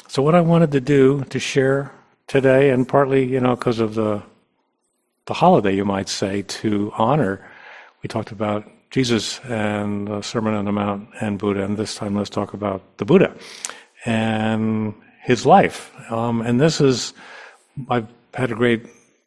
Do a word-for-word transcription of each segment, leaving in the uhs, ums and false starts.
So what I wanted to do to share today, and partly, you know, because of the the holiday, you might say, to honor, we talked about Jesus and the Sermon on the Mount and Buddha, and this time let's talk about the Buddha and his life. Um, and this is, I've had a great,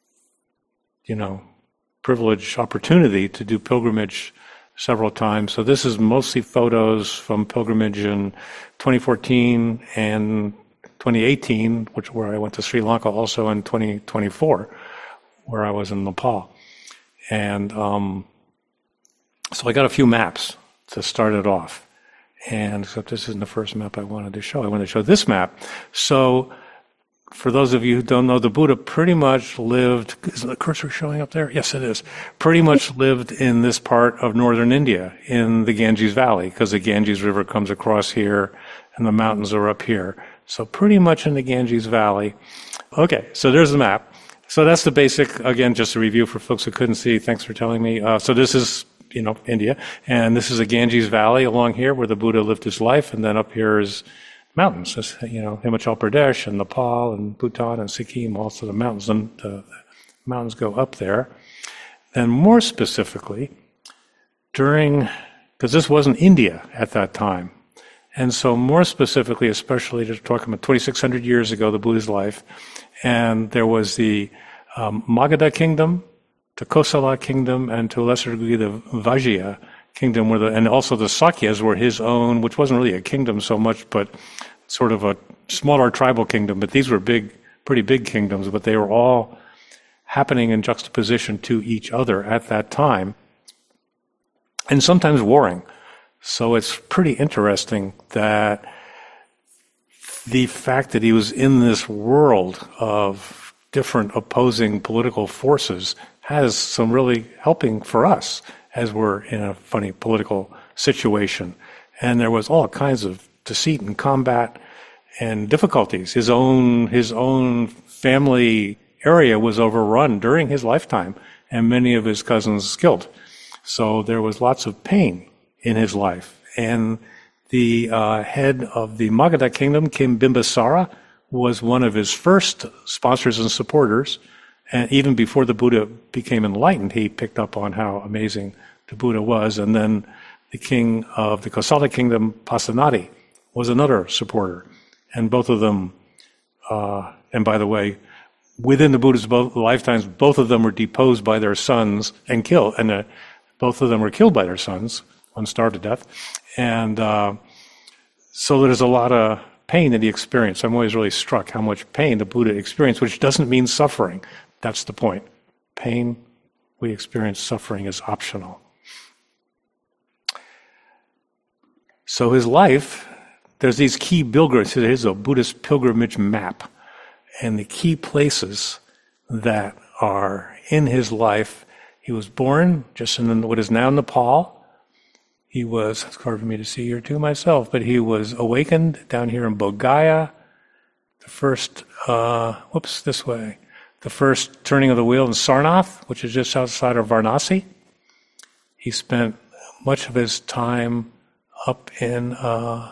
you know, privilege, opportunity to do pilgrimage several times. So this is mostly photos from pilgrimage in twenty fourteen and twenty eighteen, which where I went to Sri Lanka, also in twenty twenty-four, where I was in Nepal. And um, so I got a few maps to start it off. And except this isn't the first map I wanted to show. I wanted to show this map. So for those of you who don't know, the Buddha pretty much lived, is the cursor showing up there? Yes, it is. Pretty much lived in this part of northern India, in the Ganges Valley, because the Ganges River comes across here and the mountains are up here. So pretty much in the Ganges Valley. Okay, so there's the map. So that's the basic, again, just a review for folks who couldn't see. Thanks for telling me. Uh, so this is, you know, India. And this is the Ganges Valley along here where the Buddha lived his life. And then up here is mountains, this, you know, Himachal Pradesh and Nepal and Bhutan and Sikkim, also the mountains. And the mountains go up there. And more specifically, during, because this wasn't India at that time. And so more specifically, especially to talk about twenty-six hundred years ago, the Buddha's life, and there was the um, Magadha kingdom, the Kosala kingdom, and to a lesser degree the Vajja kingdom, where the, and also the Sakyas were his own, which wasn't really a kingdom so much, but sort of a smaller tribal kingdom. But these were big, pretty big kingdoms, but they were all happening in juxtaposition to each other at that time, and sometimes warring. So it's pretty interesting that the fact that he was in this world of different opposing political forces has some really helping for us as we're in a funny political situation. And there was all kinds of deceit and combat and difficulties. His own, his own family area was overrun during his lifetime, and many of his cousins killed. So there was lots of pain in his life. And the uh, head of the Magadha kingdom, King Bimbisara, was one of his first sponsors and supporters. And even before the Buddha became enlightened, he picked up on how amazing the Buddha was. And then the king of the Kosala kingdom, Pasenadi, was another supporter. And both of them, uh, and by the way, within the Buddha's both lifetimes, both of them were deposed by their sons and killed. And uh, both of them were killed by their sons. One starved to death. And uh, so there's a lot of pain that he experienced. I'm always really struck how much pain the Buddha experienced, which doesn't mean suffering. That's the point. Pain we experience, suffering is optional. So his life, there's these key pilgrims. There's a Buddhist pilgrimage map. And the key places that are in his life, he was born just in what is now Nepal. He was, it's hard for me to see here too myself, but he was awakened down here in Bodh Gaya, the first, uh, whoops, this way, the first turning of the wheel in Sarnath, which is just outside of Varanasi. He spent much of his time up in, uh,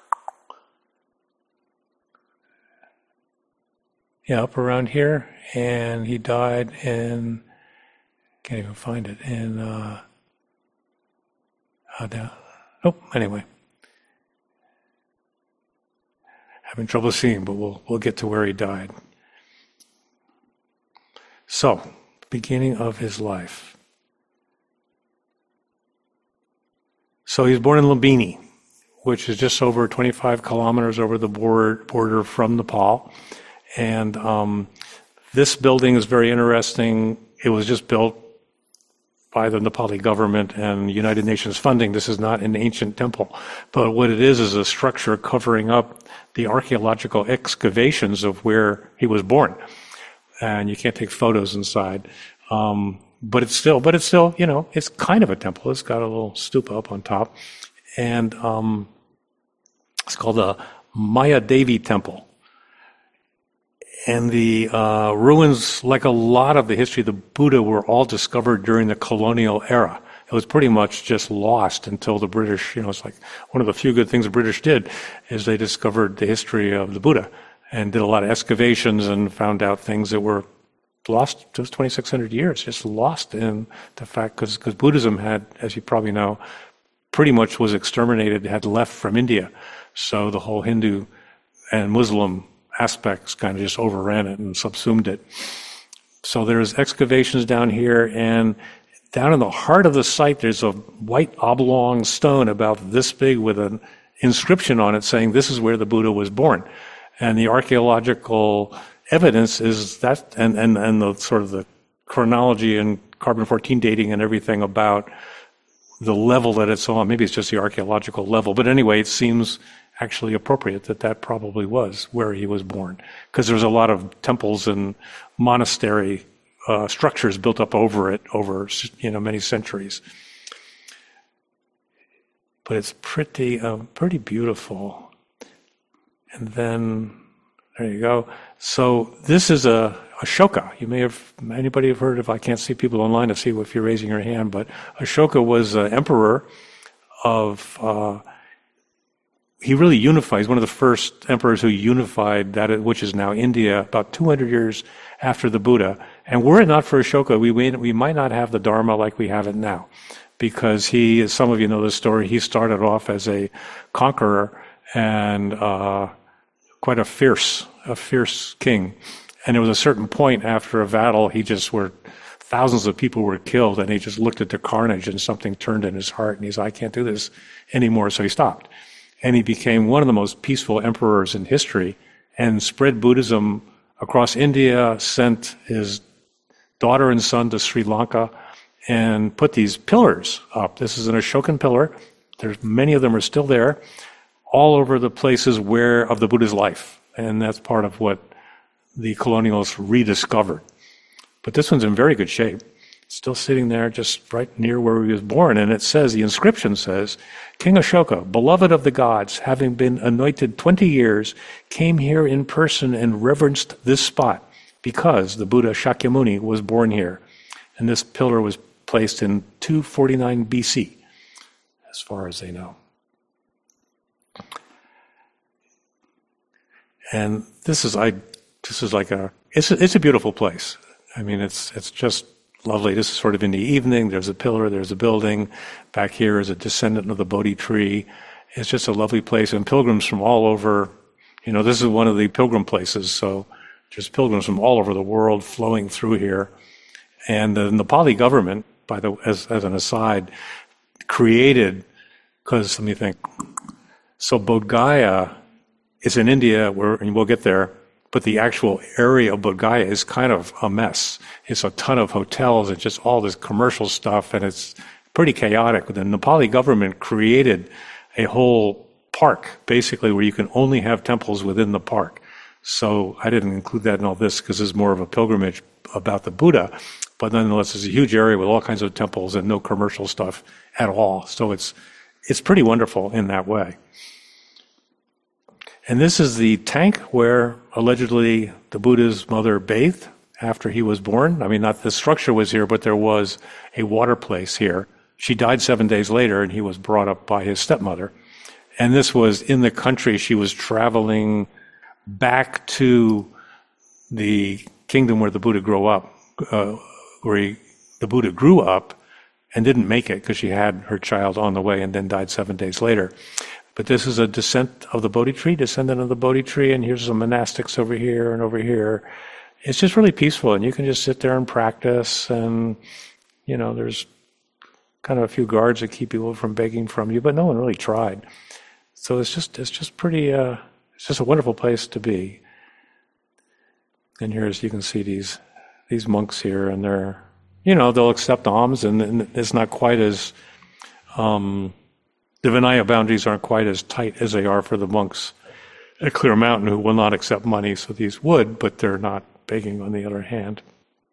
yeah, up around here, and he died in, can't even find it, in, uh, Uh, down. Oh, anyway. Having trouble seeing, but we'll we'll get to where he died. So, beginning of his life. So he was born in Lumbini, which is just over twenty-five kilometers over the border, border from Nepal. And um, this building is very interesting. It was just built by the Nepali government and United Nations funding. This is not an ancient temple, but what it is is a structure covering up the archaeological excavations of where he was born. And you can't take photos inside, um, but it's still, but it's still, you know, it's kind of a temple. It's got a little stupa up on top, and um, it's called the Maya Devi Temple. And the uh, ruins, like a lot of the history of the Buddha, were all discovered during the colonial era. It was pretty much just lost until the British, you know, it's like one of the few good things the British did is they discovered the history of the Buddha and did a lot of excavations and found out things that were lost just twenty-six hundred years, just lost in the fact, because because Buddhism had, as you probably know, pretty much was exterminated, had left from India. So the whole Hindu and Muslim aspects kind of just overran it and subsumed it. So there's excavations down here, and down in the heart of the site, there's a white oblong stone about this big with an inscription on it saying this is where the Buddha was born. And the archaeological evidence is that, and, and, and the sort of the chronology and carbon fourteen dating and everything about the level that it's on. Maybe it's just the archaeological level. But anyway, it seems actually appropriate that that probably was where he was born, because there's a lot of temples and monastery uh, structures built up over it over, you know, many centuries. But it's pretty, uh, pretty beautiful. And then, there you go. So this is a Ashoka. You may have, anybody have heard of, I can't see people online to see if you're raising your hand, but Ashoka was an emperor of, uh, he really unified, he's one of the first emperors who unified that, which is now India, about two hundred years after the Buddha. And were it not for Ashoka, we, we might not have the Dharma like we have it now. Because he, as some of you know the story, he started off as a conqueror and uh, quite a fierce, a fierce king. And there was a certain point after a battle, he just were, thousands of people were killed, and he just looked at the carnage and something turned in his heart, and he's like, I can't do this anymore, so he stopped. And he became one of the most peaceful emperors in history and spread Buddhism across India, sent his daughter and son to Sri Lanka, and put these pillars up. This is an Ashokan pillar. There's many of them are still there, all over the places where of the Buddha's life. And that's part of what the colonialists rediscovered. But this one's in very good shape. Still sitting there just right near where he was born. And it says, the inscription says, King Ashoka, beloved of the gods, having been anointed twenty years, came here in person and reverenced this spot because the Buddha Shakyamuni was born here. And this pillar was placed in two forty-nine B C, as far as they know. And this is, I, this is like a, it's a, it's a beautiful place. I mean, it's, it's just lovely. This is sort of in the evening. There's a pillar, there's a building. Back here is a descendant of the Bodhi tree. It's just a lovely place. And pilgrims from all over, you know, this is one of the pilgrim places. So there's pilgrims from all over the world flowing through here. And the Nepali government, by the as, as an aside, created, because let me think. So Bodh Gaya is in India, where, and we'll get there, but the actual area of Bodh Gaya is kind of a mess. It's a ton of hotels and just all this commercial stuff, and it's pretty chaotic. The Nepali government created a whole park, basically, where you can only have temples within the park. So I didn't include that in all this because it's more of a pilgrimage about the Buddha, but nonetheless, it's a huge area with all kinds of temples and no commercial stuff at all. So it's it's pretty wonderful in that way. And this is the tank where allegedly the Buddha's mother bathed after he was born. I mean, not the structure was here, but there was a water place here. She died seven days later, and he was brought up by his stepmother. And this was in the country. She was traveling back to the kingdom where the Buddha grew up, uh, where he, the Buddha grew up and didn't make it because she had her child on the way and then died seven days later. But this is a descent of the Bodhi tree, descendant of the Bodhi tree, and here's some monastics over here and over here. It's just really peaceful, and you can just sit there and practice, and, you know, there's kind of a few guards that keep people from begging from you, but no one really tried. So it's just, it's just pretty, uh, it's just a wonderful place to be. And here's, you can see these, these monks here, and they're, you know, they'll accept alms, and, and it's not quite as, um, the Vinaya boundaries aren't quite as tight as they are for the monks at Clear Mountain, who will not accept money, so these would, but they're not begging on the other hand.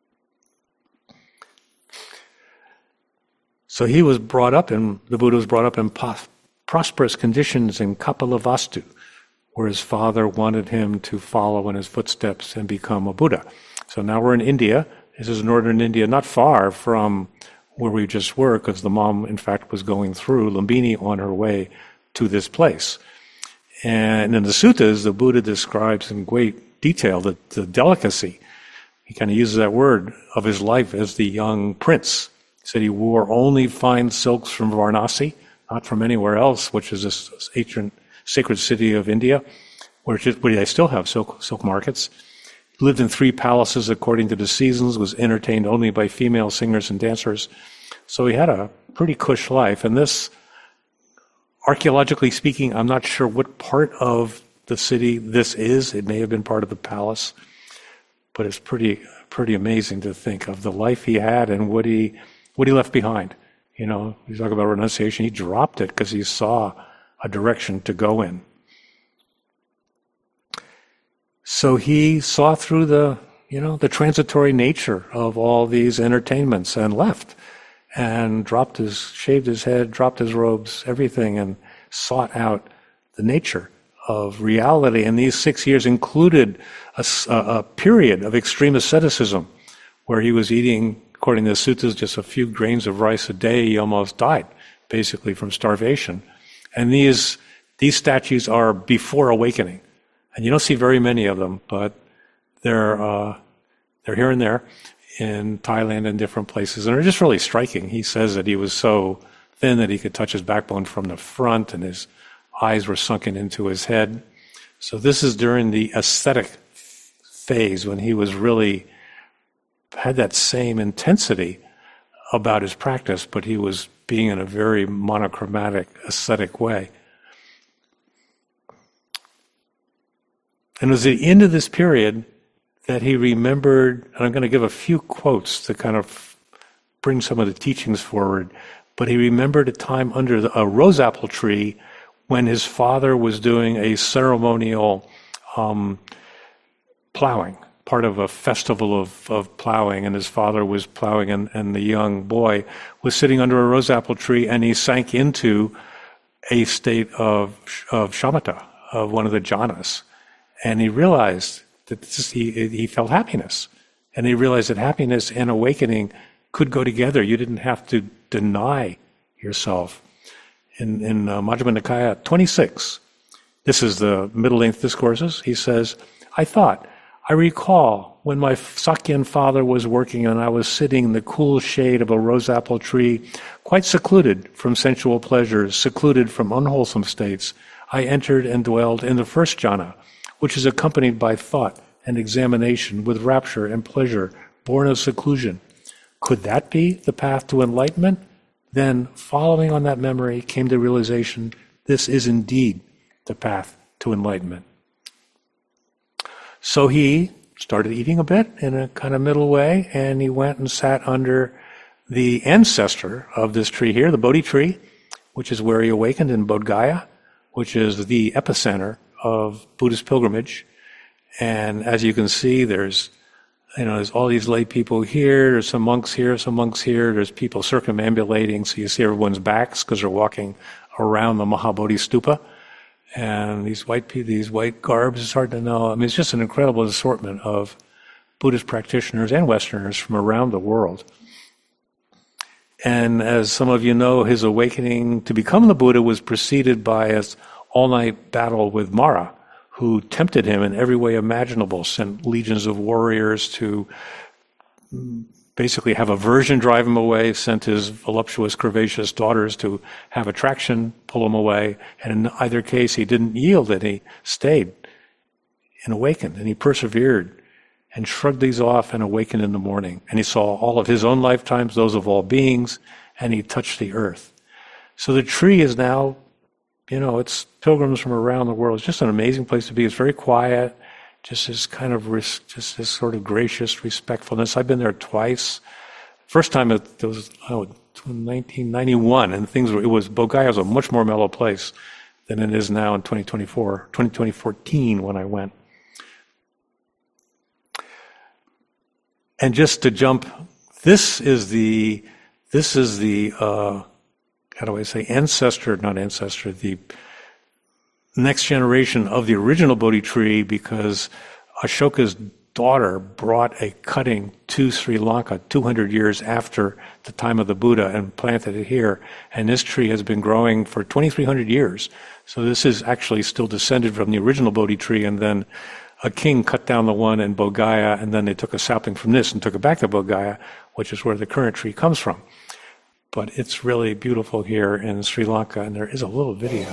So he was brought up in, the Buddha was brought up in pos- prosperous conditions in Kapilavastu, where his father wanted him to follow in his footsteps and become a Buddha. So now we're in India. This is northern India, not far from where we just were, because the mom, in fact, was going through Lumbini on her way to this place. And in the suttas, the Buddha describes in great detail the, the delicacy. He kind of uses that word of his life as the young prince. He said he wore only fine silks from Varanasi, not from anywhere else, which is this ancient sacred city of India, where, just, where they still have silk, silk markets. He lived in three palaces according to the seasons, was entertained only by female singers and dancers. So he had a pretty cush life. And this, archaeologically speaking, I'm not sure what part of the city this is. It may have been part of the palace. But it's pretty pretty amazing to think of the life he had and what he what he left behind. You know, you talk about renunciation. He dropped it because he saw a direction to go in. So he saw through the you know the transitory nature of all these entertainments and left, and dropped his shaved his head, dropped his robes, everything, and sought out the nature of reality. And these six years included a, a period of extreme asceticism where he was eating, according to the suttas, just a few grains of rice a day. He almost died, basically, from starvation. And these these statues are before awakening. And you don't see very many of them, but they're, uh, they're here and there in Thailand and different places. And they're just really striking. He says that he was so thin that he could touch his backbone from the front, and his eyes were sunken into his head. So this is during the ascetic phase when he was really had that same intensity about his practice, but he was being in a very monochromatic, ascetic way. And it was at the end of this period that he remembered, and I'm going to give a few quotes to kind of bring some of the teachings forward, but he remembered a time under a rose apple tree when his father was doing a ceremonial um, plowing, part of a festival of, of plowing, and his father was plowing, and, and the young boy was sitting under a rose apple tree, and he sank into a state of, of shamatha, of one of the jhanas. And he realized that this, he, he felt happiness. And he realized that happiness and awakening could go together. You didn't have to deny yourself. In, in uh, Majjhima Nikaya twenty-six, this is the middle-length discourses, he says, I thought, I recall when my Sakyan father was working and I was sitting in the cool shade of a rose apple tree, quite secluded from sensual pleasures, secluded from unwholesome states, I entered and dwelled in the first jhana, which is accompanied by thought and examination with rapture and pleasure, born of seclusion. Could that be the path to enlightenment? Then, following on that memory, came the realization, this is indeed the path to enlightenment. So he started eating a bit in a kind of middle way, and he went and sat under the ancestor of this tree here, the Bodhi tree, which is where he awakened in Bodh Gaya, which is the epicenter of Buddhist pilgrimage. And as you can see, there's You know, there's all these lay people here, there's some monks here, some monks here, there's people circumambulating, so you see everyone's backs because they're walking around the Mahabodhi stupa. And these white people, these white garbs, it's hard to know. I mean, it's just an incredible assortment of Buddhist practitioners and Westerners from around the world. And as some of you know, his awakening to become the Buddha was preceded by an all-night battle with Mara, who tempted him in every way imaginable, sent legions of warriors to basically have aversion drive him away, sent his voluptuous, curvaceous daughters to have attraction pull him away, and in either case he didn't yield, and he stayed and awakened, and he persevered and shrugged these off and awakened in the morning. And he saw all of his own lifetimes, those of all beings, and he touched the earth. So the tree is now, you know, it's pilgrims from around the world. It's just an amazing place to be. It's very quiet, just this kind of, res- just this sort of gracious respectfulness. I've been there twice. First time it was oh, nineteen ninety-one, and things were, it was, Bodh Gaya was a much more mellow place than it is now in twenty twenty-four, twenty fourteen when I went. And just to jump, this is the, this is the, uh, how do I say, ancestor, not ancestor, the next generation of the original Bodhi tree, because Ashoka's daughter brought a cutting to Sri Lanka two hundred years after the time of the Buddha and planted it here. And this tree has been growing for twenty-three hundred years. So this is actually still descended from the original Bodhi tree, and then a king cut down the one in Bodh Gaya, and then they took a sapling from this and took it back to Bodh Gaya, which is where the current tree comes from. But it's really beautiful here in Sri Lanka, and there is a little video.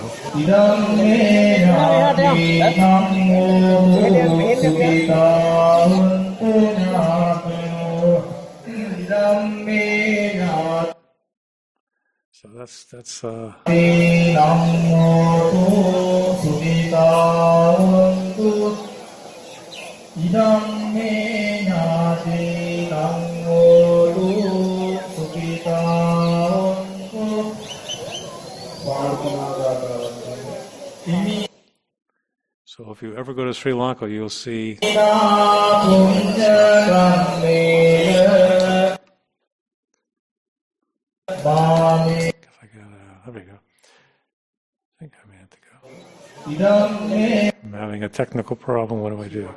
So that's that's uh so if you ever go to Sri Lanka, you'll see if I got uh, there we go. I think I may have to go. I'm having a technical problem. What do I do?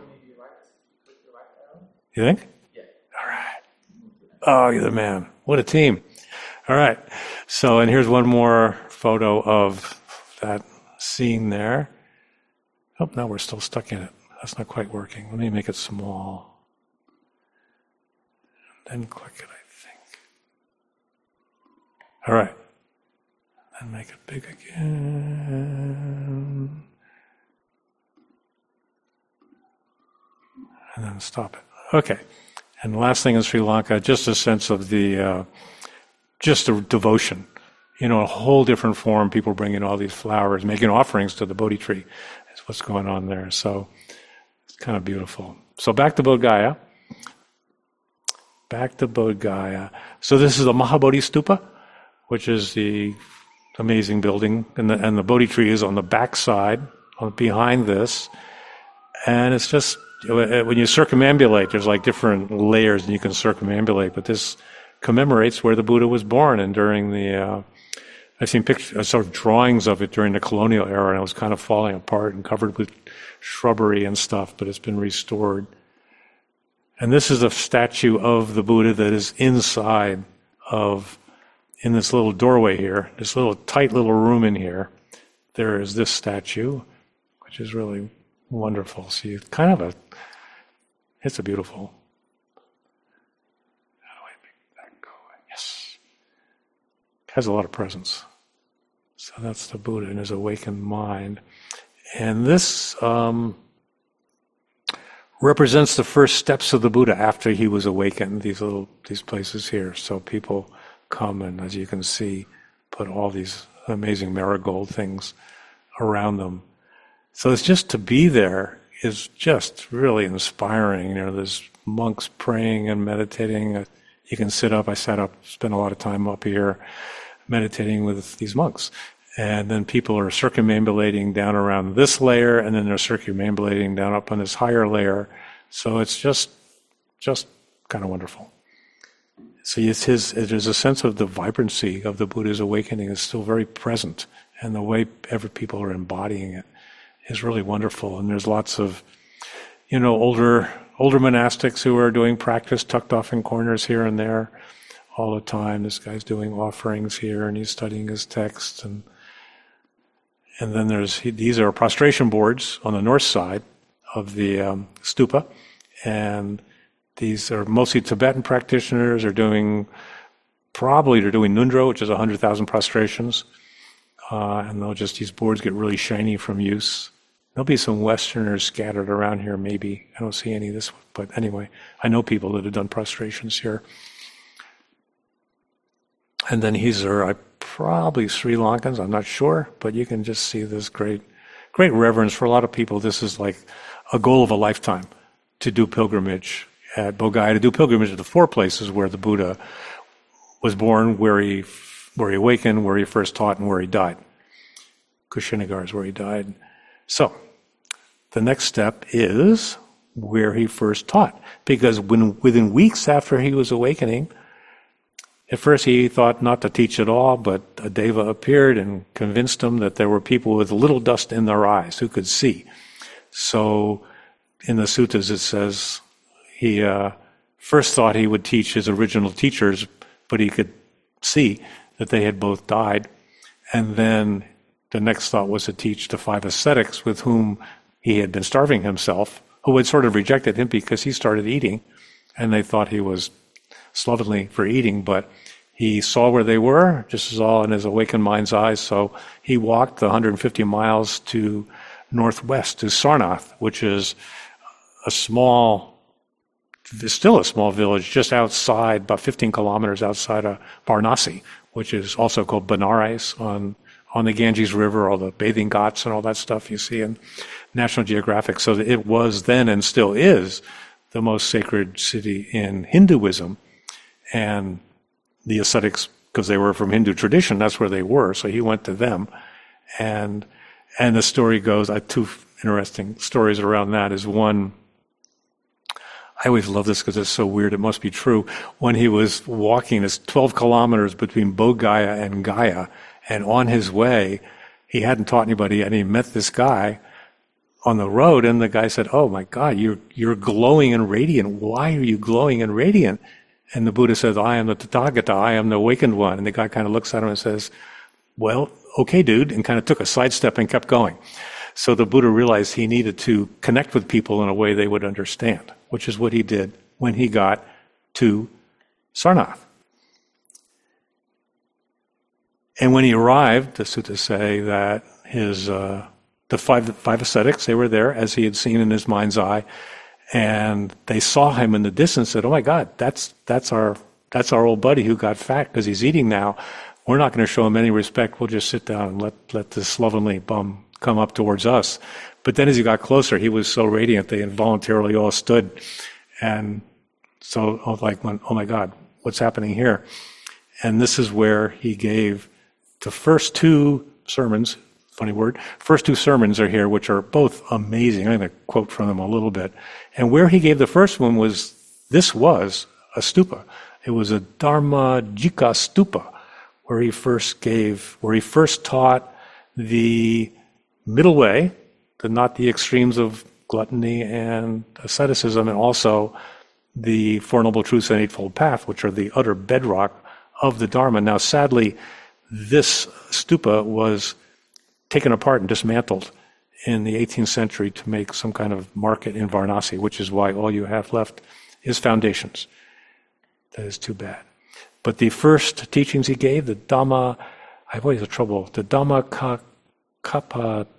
You think? Yeah. All right. Oh, you're the man. What a team. All right. So, and here's one more photo of that scene there. Oh, now we're still stuck in it. That's not quite working. Let me make it small. Then click it, I think. All right. And make it big again. And then stop it. Okay. And the last thing in Sri Lanka, just a sense of the, uh, just the devotion. You know, a whole different form. People bringing all these flowers, making offerings to the Bodhi tree. Is what's going on there. So it's kind of beautiful. So back to Bodh Gaya. Back to Bodh Gaya. So this is the Mahabodhi Stupa, which is the amazing building, and the, and the Bodhi tree is on the back side, on, behind this. And it's just, when you circumambulate, there's like different layers and you can circumambulate, but this commemorates where the Buddha was born. And during the, uh, I've seen pictures, sort of drawings of it during the colonial era, and it was kind of falling apart and covered with shrubbery and stuff, but it's been restored. And this is a statue of the Buddha that is inside of, in this little doorway here, this little tight little room in here. There is this statue, which is really wonderful. So you kind of a, it's a beautiful. How do I make that go? Yes. It has a lot of presence. So that's the Buddha in his awakened mind. And this um, represents the first steps of the Buddha after he was awakened, these little, these places here. So people come and, as you can see, put all these amazing marigold things around them. So it's just to be there is just really inspiring. You know, there's monks praying and meditating. You can sit up. I sat up, spent a lot of time up here meditating with these monks. And then people are circumambulating down around this layer, and then they're circumambulating down up on this higher layer. So it's just, just kind of wonderful. So it's his, there's a sense of the vibrancy of the Buddha's awakening is still very present, and the way every people are embodying it is really wonderful. And there's lots of, you know, older older monastics who are doing practice tucked off in corners here and there all the time. This guy's doing offerings here, and he's studying his texts. And and then there's, these are prostration boards on the north side of the um, stupa, and these are mostly Tibetan practitioners. Are doing, probably they're doing Nundro, which is one hundred thousand prostrations. Uh, and they'll just, these boards get really shiny from use. There'll be some Westerners scattered around here, maybe. I don't see any of this, but anyway, I know people that have done prostrations here. And then these are uh, probably Sri Lankans, I'm not sure, but you can just see this great, great reverence. For a lot of people, this is like a goal of a lifetime, to do pilgrimage at Bodh Gaya, to do pilgrimage to the four places where the Buddha was born, where he where he awakened, where he first taught, and where he died. Kushinagar is where he died. So, the next step is where he first taught. Because when within weeks after he was awakening, at first he thought not to teach at all, but a deva appeared and convinced him that there were people with little dust in their eyes who could see. So, in the suttas it says, he uh, first thought he would teach his original teachers, but he could see that they had both died. And then the next thought was to teach the five ascetics with whom he had been starving himself, who had sort of rejected him because he started eating, and they thought he was slovenly for eating, but he saw where they were, just as all in his awakened mind's eyes, so he walked the one hundred fifty miles to northwest to Sarnath, which is a small, still a small village just outside, about fifteen kilometers outside of Varanasi, which is also called Benares on on the Ganges River, all the bathing ghats and all that stuff you see in National Geographic. So it was then and still is the most sacred city in Hinduism. And the ascetics, because they were from Hindu tradition, that's where they were. So he went to them. And and the story goes, I have two interesting stories around that. Is one, I always love this because it's so weird, it must be true. When he was walking, it's twelve kilometers between Bodh Gaya and Gaya, and on his way, he hadn't taught anybody, and he met this guy on the road, and the guy said, "Oh my God, you're you're glowing and radiant. Why are you glowing and radiant?" And the Buddha says, "I am the Tathagata, I am the awakened one." And the guy kind of looks at him and says, "Well, okay, dude," and kind of took a sidestep and kept going. So the Buddha realized he needed to connect with people in a way they would understand, which is what he did when he got to Sarnath. And when he arrived, the suttas say that his uh, the five the five ascetics, they were there as he had seen in his mind's eye, and they saw him in the distance. Said, "Oh my God, that's that's our that's our old buddy who got fat because he's eating now. We're not going to show him any respect. We'll just sit down and let let this slovenly bum come up towards us." But then as he got closer, he was so radiant they involuntarily all stood, and so I was like, "Oh my God, what's happening here?" And this is where he gave the first two sermons. Funny word. First two sermons are here, which are both amazing. I'm going to quote from them a little bit. And where he gave the first one was, this was a stupa. It was a Dharmajika stupa, where he first gave, where he first taught the middle way, the not the extremes of gluttony and asceticism, and also the Four Noble Truths and Eightfold Path, which are the utter bedrock of the Dharma. Now, sadly, this stupa was taken apart and dismantled in the eighteenth century to make some kind of market in Varanasi, which is why all you have left is foundations. That is too bad. But the first teachings he gave, the Dhamma, I have always had trouble, the Dhamma Kapatavatana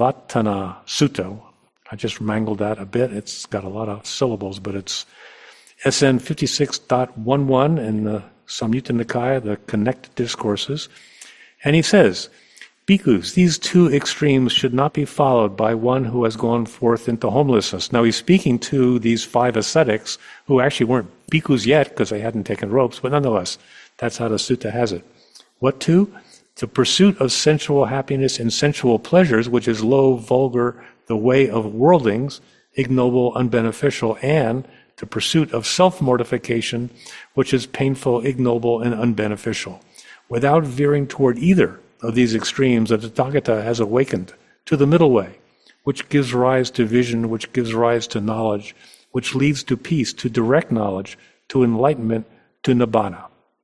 Sutta, I just mangled that a bit. It's got a lot of syllables, but it's S N fifty-six point eleven in the Samyutta Nikaya, the Connected Discourses. And he says, "Bhikkhus, these two extremes should not be followed by one who has gone forth into homelessness." Now he's speaking to these five ascetics who actually weren't bhikkhus yet because they hadn't taken ropes, but nonetheless, that's how the sutta has it. What two? The pursuit of sensual happiness and sensual pleasures, which is low, vulgar, the way of worldlings, ignoble, unbeneficial, and the pursuit of self-mortification, which is painful, ignoble, and unbeneficial. Without veering toward either of these extremes, the Tathagata has awakened to the middle way, which gives rise to vision, which gives rise to knowledge, which leads to peace, to direct knowledge, to enlightenment, to nibbana.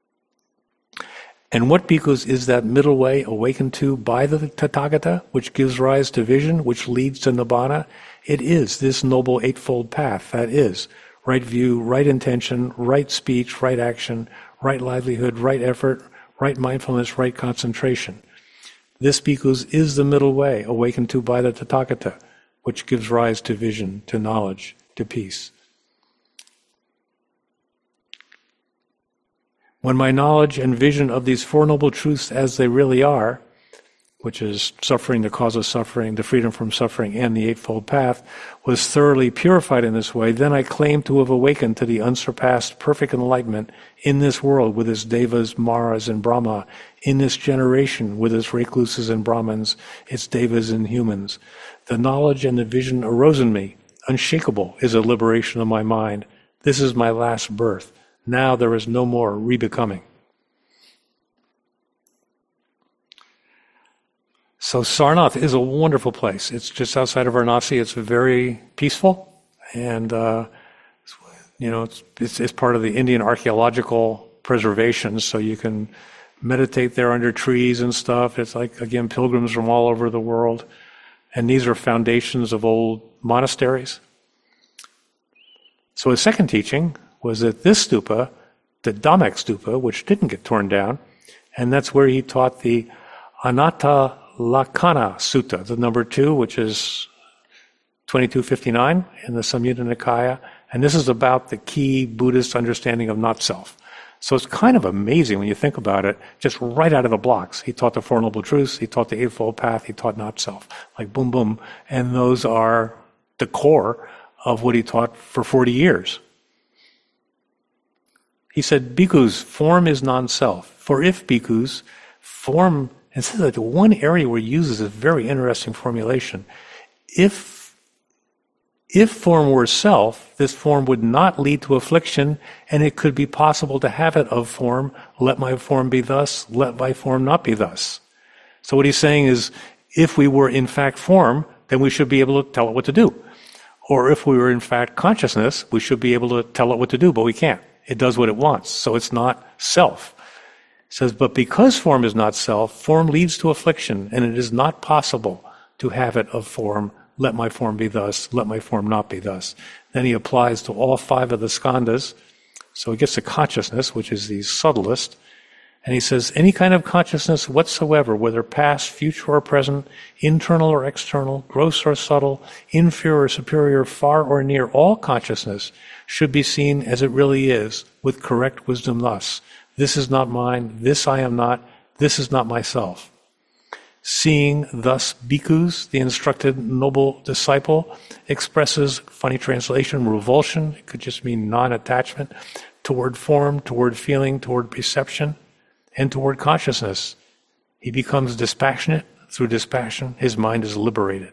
And what, bhikkhus, is that middle way awakened to by the Tathagata, which gives rise to vision, which leads to nibbana? It is this noble eightfold path, that is, right view, right intention, right speech, right action, right livelihood, right effort, right mindfulness, right concentration. This, bhikkhus, is the middle way awakened to by the Tathagata, which gives rise to vision, to knowledge, to peace. When my knowledge and vision of these Four Noble Truths as they really are, which is suffering, the cause of suffering, the freedom from suffering, and the Eightfold Path, was thoroughly purified in this way, then I claim to have awakened to the unsurpassed perfect enlightenment in this world with its devas, maras, and Brahma, in this generation with its recluses and Brahmins, its devas and humans. The knowledge and the vision arose in me. Unshakable is a liberation of my mind. This is my last birth. Now there is no more rebecoming. So Sarnath is a wonderful place. It's just outside of Varanasi. It's very peaceful, and uh, you know, it's, it's, it's part of the Indian archaeological preservation, so you can meditate there under trees and stuff. It's like, again, pilgrims from all over the world. And these are foundations of old monasteries. So his second teaching was that this stupa, the Dhamek stupa, which didn't get torn down, and that's where he taught the Anatta Lakkhana Sutta, the number two, which is twenty-two fifty-nine in the Samyutta Nikaya. And this is about the key Buddhist understanding of not-self. So it's kind of amazing when you think about it, just right out of the blocks. He taught the Four Noble Truths, he taught the Eightfold Path, he taught not-self. Like boom, boom. And those are the core of what he taught for forty years. He said, bhikkhus, form is non-self. For if bhikkhus, form, and this is like the one area where he uses a very interesting formulation. If If form were self, this form would not lead to affliction, and it could be possible to have it of form. Let my form be thus, let my form not be thus. So what he's saying is, if we were in fact form, then we should be able to tell it what to do. Or if we were in fact consciousness, we should be able to tell it what to do, but we can't. It does what it wants, so it's not self. He says, but because form is not self, form leads to affliction, and it is not possible to have it of form. Let my form be thus, let my form not be thus. Then he applies to all five of the skandhas. So he gets to consciousness, which is the subtlest. And he says, any kind of consciousness whatsoever, whether past, future, or present, internal or external, gross or subtle, inferior or superior, far or near, all consciousness should be seen as it really is, with correct wisdom thus. This is not mine, this I am not, this is not myself. Seeing thus bhikkhus, the instructed noble disciple, expresses, funny translation, revulsion, it could just mean non-attachment, toward form, toward feeling, toward perception, and toward consciousness. He becomes dispassionate. Through dispassion, his mind is liberated.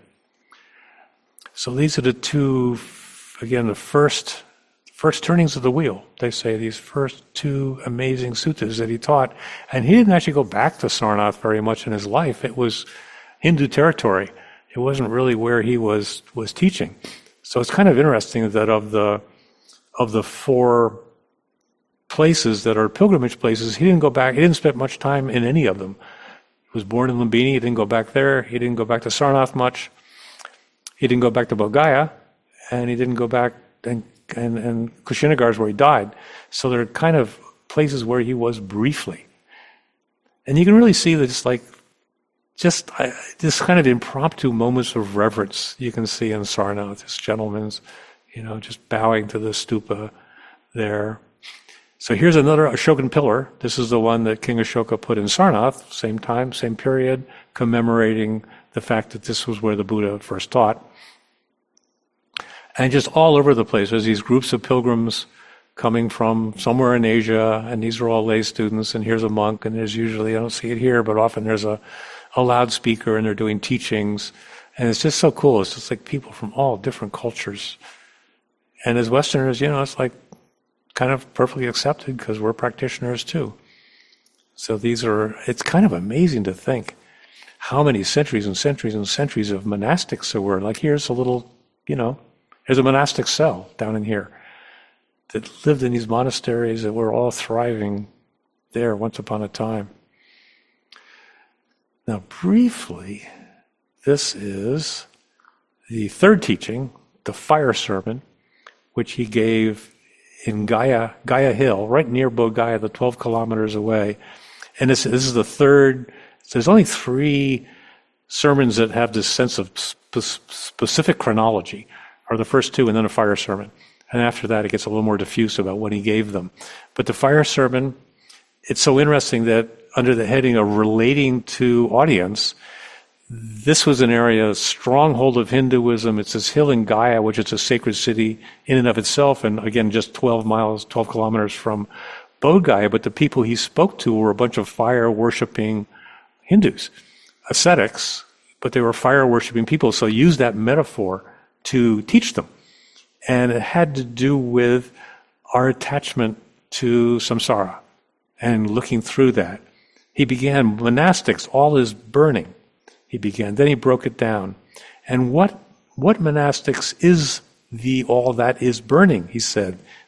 So these are the two, again, the first first turnings of the wheel, they say, these first two amazing suttas that he taught. And he didn't actually go back to Sarnath very much in his life. It was Hindu territory. It wasn't really where he was was teaching. So it's kind of interesting that of the of the four places that are pilgrimage places, he didn't go back, he didn't spend much time in any of them. He was born in Lumbini, he didn't go back there, he didn't go back to Sarnath much, he didn't go back to Bodh Gaya, and he didn't go back, and, and, and Kushinagar is where he died. So they're kind of places where he was briefly. And you can really see that it's like, just I, this kind of impromptu moments of reverence you can see in Sarnath, this gentleman's, you know, just bowing to the stupa there. So here's another Ashokan pillar. This is the one that King Ashoka put in Sarnath, same time, same period, commemorating the fact that this was where the Buddha first taught. And just all over the place, there's these groups of pilgrims coming from somewhere in Asia, and these are all lay students, and here's a monk, and there's usually, I don't see it here, but often there's a, a loudspeaker, and they're doing teachings. And it's just so cool. It's just like people from all different cultures. And as Westerners, you know, it's like, kind of perfectly accepted because we're practitioners too. So these are, it's kind of amazing to think how many centuries and centuries and centuries of monastics there were. Like here's a little, you know, here's a monastic cell down in here that lived in these monasteries that were all thriving there once upon a time. Now briefly, this is the third teaching, the fire sermon, which he gave in Gaya, Gaya Hill, right near Bodh Gaya, the twelve kilometers away. And this, this is the third, so there's only three sermons that have this sense of spe- specific chronology, are the first two and then a fire sermon. And after that, it gets a little more diffuse about when he gave them. But the fire sermon, it's so interesting that under the heading of relating to audience, this was an area, a stronghold of Hinduism. It's this hill in Gaya, which is a sacred city in and of itself, and again, just twelve miles, twelve kilometers from Bodh Gaya, but the people he spoke to were a bunch of fire-worshipping Hindus, ascetics, but they were fire-worshipping people, so he used that metaphor to teach them. And it had to do with our attachment to samsara and looking through that. He began, monastics, all is burning. He began. Then he broke it down. And what what monastics is the all that is burning, he said.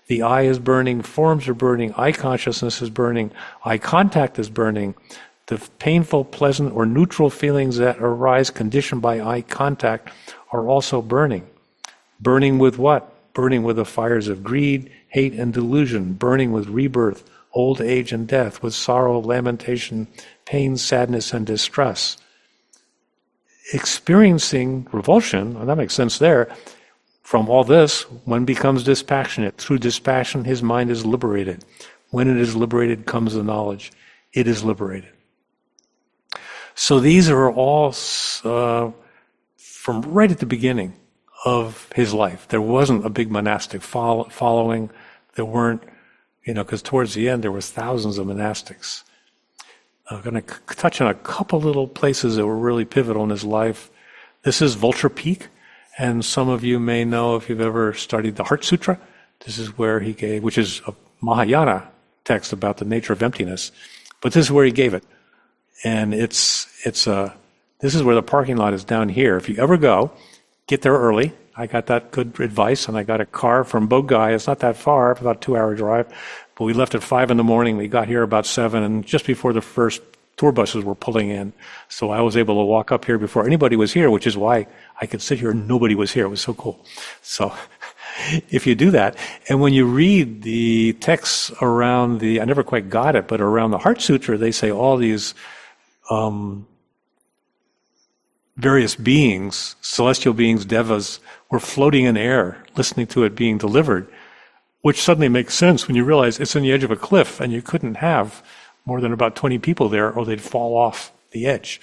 The eye is burning, forms are burning, eye consciousness is burning, eye contact is burning. The painful, pleasant, or neutral feelings that arise conditioned by eye contact are also burning. Burning with what? Burning with the fires of greed, hate, and delusion. Burning with rebirth, old age, and death. With sorrow, lamentation, pain, sadness, and distress. Experiencing revulsion, and that makes sense there, from all this, one becomes dispassionate. Through dispassion, his mind is liberated. When it is liberated comes the knowledge. It is liberated. So these are all uh, from right at the beginning of his life. There wasn't a big monastic follow- following. There weren't, you know, because towards the end there was thousands of monastics. I'm going to c- touch on a couple little places that were really pivotal in his life. This is Vulture Peak. And some of you may know if you've ever studied the Heart Sutra. This is where he gave, which is a Mahayana text about the nature of emptiness. But this is where he gave it. And it's, it's a, this is where the parking lot is down here. If you ever go, get there early. I got that good advice, and I got a car from Bogai. It's not that far, about a two-hour drive. But we left at five in the morning. We got here about seven, and just before the first tour buses were pulling in. So I was able to walk up here before anybody was here, which is why I could sit here and nobody was here. It was so cool. So if you do that, and when you read the texts around the, I never quite got it, but around the Heart Sutra, they say all these um, various beings, celestial beings, devas, were floating in air, listening to it being delivered, which suddenly makes sense when you realize it's on the edge of a cliff and you couldn't have more than about twenty people there, or they'd fall off the edge.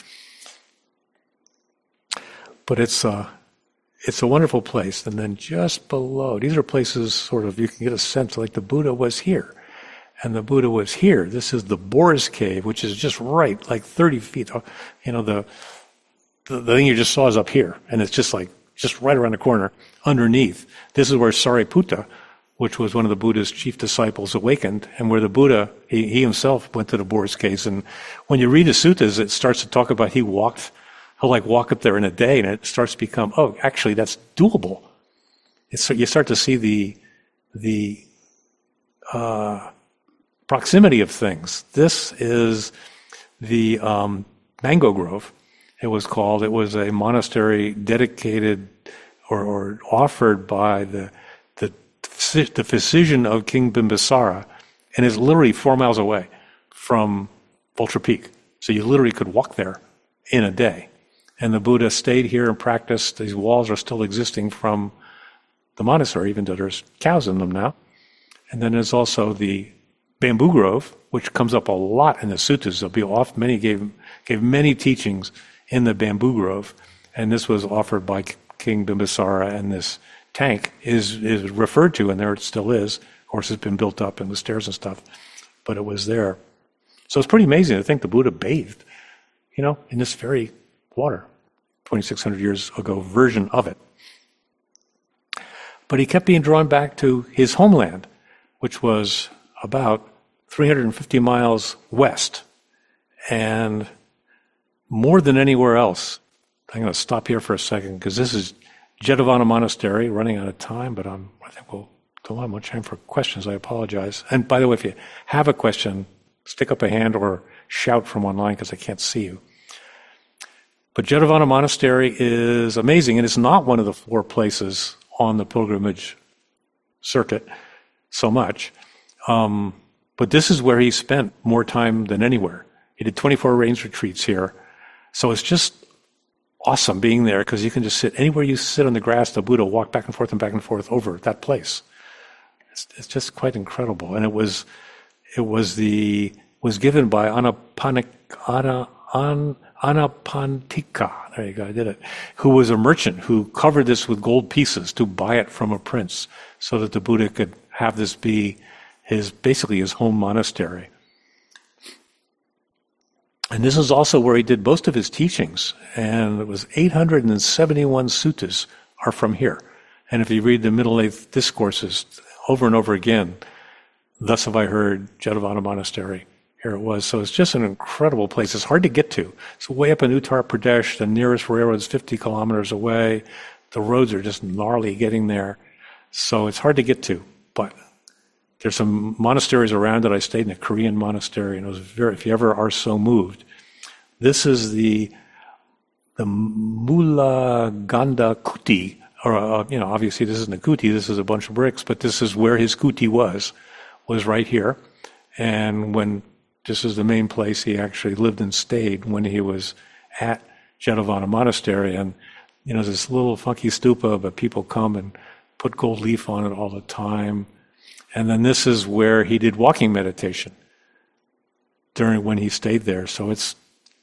But it's a, it's a wonderful place. And then just below, these are places sort of, you can get a sense like the Buddha was here. And the Buddha was here. This is the Boar's Cave, which is just right, like thirty feet. You know, the, the, the thing you just saw is up here. And it's just like, just right around the corner, underneath. This is where Sariputta, which was one of the Buddha's chief disciples, awakened, and where the Buddha, he, he himself went to the Boar's Cave. And when you read the suttas, it starts to talk about he walked, he'll like walk up there in a day, and it starts to become, oh, actually, that's doable. It's, you start to see the, the uh, proximity of things. This is the um, Mango Grove, it was called. It was a monastery dedicated or, or offered by the the physician of King Bimbisara, and is literally four miles away from Vulture Peak. So you literally could walk there in a day. And the Buddha stayed here and practiced. These walls are still existing from the monastery, even though there's cows in them now. And then there's also the Bamboo Grove, which comes up a lot in the suttas. There'll be off, many gave, gave many teachings in the Bamboo Grove. And this was offered by King Bimbisara, and this tank is is referred to, and there it still is. Of course, it's been built up and with stairs and stuff, but it was there. So it's pretty amazing to think the Buddha bathed, you know, in this very water, twenty-six hundred years ago version of it. But he kept being drawn back to his homeland, which was about three hundred fifty miles west, and more than anywhere else. I'm going to stop here for a second because this is Jetavana Monastery, running out of time, but I'm, I think we'll don't have much time for questions. I apologize. And by the way, if you have a question, stick up a hand or shout from online because I can't see you. But Jetavana Monastery is amazing, and it's not one of the four places on the pilgrimage circuit so much. Um, but this is where he spent more time than anywhere. He did twenty-four rains retreats here. So it's just awesome being there because you can just sit anywhere you sit on the grass, the Buddha walk back and forth and back and forth over that place. It's, it's just quite incredible. And it was it was the was given by Anapanik, Ana, An, Anapantika, there you go, I did it, who was a merchant who covered this with gold pieces to buy it from a prince so that the Buddha could have this be his basically his home monastery. And this is also where he did most of his teachings, and it was eight hundred seventy-one suttas are from here. And if you read the Middle Age discourses over and over again, thus have I heard, Jetavana Monastery, here it was. So it's just an incredible place. It's hard to get to. It's way up in Uttar Pradesh. The nearest railroad is fifty kilometers away. The roads are just gnarly getting there. So it's hard to get to. But There's some monasteries around it. I stayed in a Korean monastery, and it was very, if you ever are so moved. This is the the Mula Ganda Kuti, or, uh, you know, obviously this isn't a kuti, this is a bunch of bricks, but this is where his kuti was, was right here. And when, this is the main place he actually lived and stayed when he was at Jetavana Monastery. And, you know, this little funky stupa, but people come and put gold leaf on it all the time. And then this is where he did walking meditation during when he stayed there. So it's,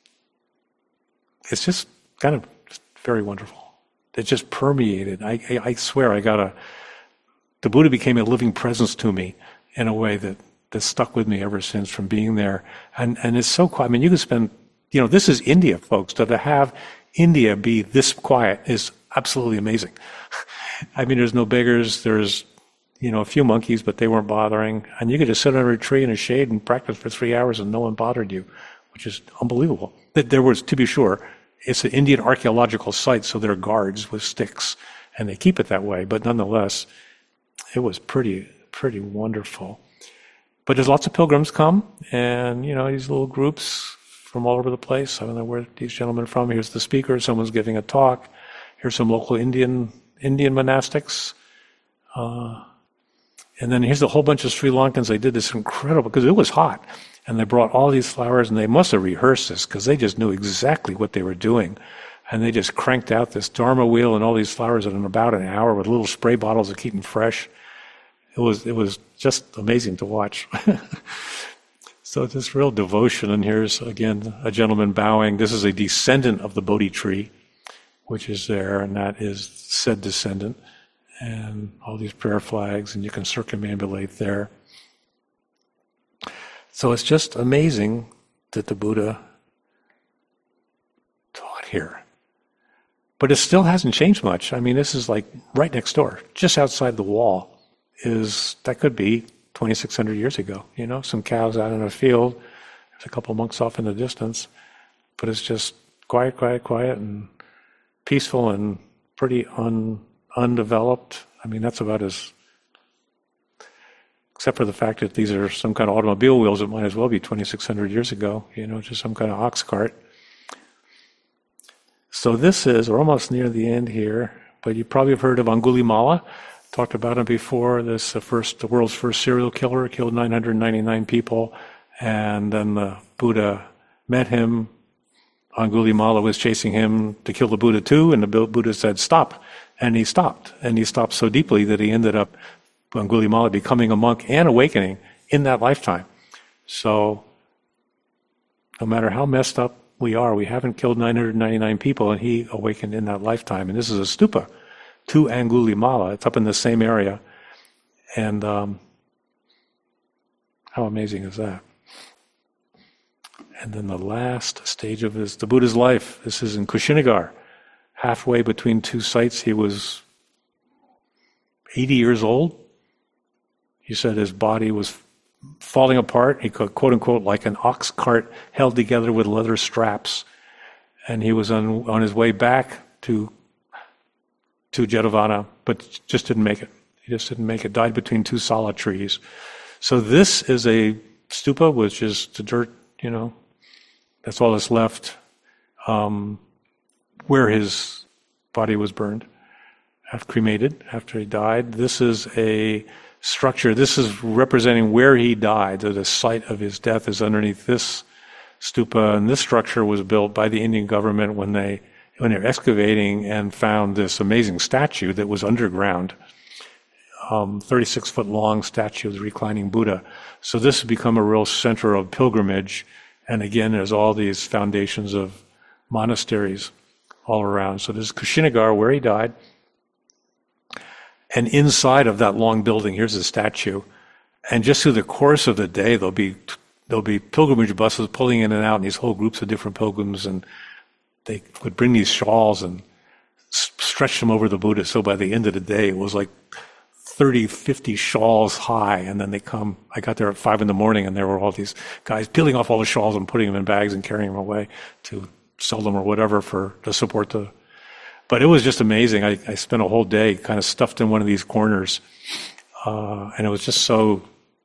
it's just kind of just very wonderful. It just permeated. I, I, I swear I got a, the Buddha became a living presence to me in a way that, that stuck with me ever since from being there. And, and it's so quiet. I mean, you can spend, you know, this is India, folks. So to have India be this quiet is absolutely amazing. I mean, there's no beggars. There's, you know, a few monkeys, but they weren't bothering. And you could just sit under a tree in a shade and practice for three hours and no one bothered you, which is unbelievable. There was, to be sure, it's an Indian archaeological site, so there are guards with sticks, and they keep it that way. But nonetheless, it was pretty, pretty wonderful. But there's lots of pilgrims come, and, you know, these little groups from all over the place. I don't know where these gentlemen are from. Here's the speaker. Someone's giving a talk. Here's some local Indian Indian monastics. Uh, and then here's a whole bunch of Sri Lankans. They did this incredible, because it was hot. And they brought all these flowers, and they must have rehearsed this, because they just knew exactly what they were doing. And they just cranked out this Dharma wheel and all these flowers in about an hour with little spray bottles to keep them fresh. It was it was just amazing to watch. So this real devotion, and here's, again, a gentleman bowing. This is a descendant of the Bodhi tree, which is there, and that is said descendant. And all these prayer flags, and you can circumambulate there. So it's just amazing that the Buddha taught here. But it still hasn't changed much. I mean, this is like right next door, just outside the wall. Is that could be twenty-six hundred years ago, you know, some cows out in a field, there's a couple monks off in the distance, but it's just quiet, quiet, quiet, and peaceful and pretty un, undeveloped. I mean, that's about as, except for the fact that these are some kind of automobile wheels, it might as well be twenty-six hundred years ago, you know, just some kind of ox cart. So this is, we're almost near the end here, but you probably have heard of Angulimala. Talked about him before. This the first, the world's first serial killer, killed nine hundred ninety-nine people, and then the Buddha met him. Angulimala was chasing him to kill the Buddha too, and the Buddha said, "Stop," and he stopped, and he stopped so deeply that he ended up, Angulimala, becoming a monk and awakening in that lifetime. So, no matter how messed up we are, we haven't killed nine hundred ninety-nine people, and he awakened in that lifetime. And this is a stupa to Angulimala. It's up in the same area. And um, how amazing is that? And then the last stage of his, the Buddha's life, this is in Kushinagar. Halfway between two sites, he was eighty years old. He said his body was falling apart. He could, quote unquote, like an ox cart held together with leather straps. And he was on, on his way back to to Jetavana, but just didn't make it. He just didn't make it. Died between two sala trees. So this is a stupa, which is the dirt, you know, that's all that's left, um, where his body was burned, after cremated, after he died. This is a structure. This is representing where he died. The site of his death is underneath this stupa, and this structure was built by the Indian government when they when they were excavating and found this amazing statue that was underground, um, thirty-six foot long statue of the reclining Buddha. So this has become a real center of pilgrimage. And again, there's all these foundations of monasteries all around. So there's Kushinagar, where he died. And inside of that long building, here's a statue. And just through the course of the day, there'll be there'll be pilgrimage buses pulling in and out, and these whole groups of different pilgrims, and they would bring these shawls and stretch them over the Buddha. So by the end of the day, it was like thirty, fifty shawls high. And then they come, I got there at five in the morning, and there were all these guys peeling off all the shawls and putting them in bags and carrying them away to sell them or whatever for to support the. But it was just amazing. I, I spent a whole day kind of stuffed in one of these corners. Uh, and it was just so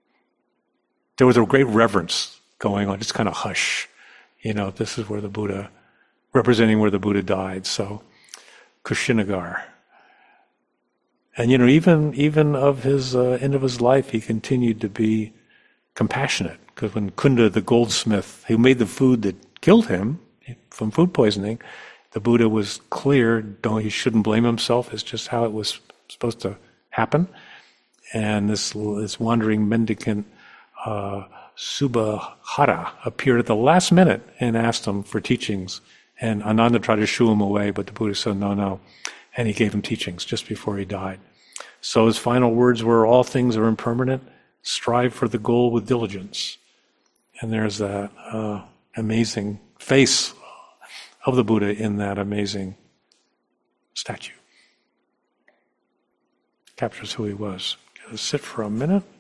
there was a great reverence going on, just kind of hush. You know, this is where the Buddha, representing where the Buddha died. So, Kushinagar. And, you know, even even of his uh, end of his life, he continued to be compassionate. Because when Kunda, the goldsmith, who made the food that killed him from food poisoning, the Buddha was clear, don't, he shouldn't blame himself. It's just how it was supposed to happen. And this, this wandering mendicant, uh, Subhahara, appeared at the last minute and asked him for teachings. And Ananda tried to shoo him away, but the Buddha said, no, no. And he gave him teachings just before he died. So his final words were, all things are impermanent, strive for the goal with diligence. And there's that uh, amazing face of the Buddha in that amazing statue. Captures who he was. Sit for a minute.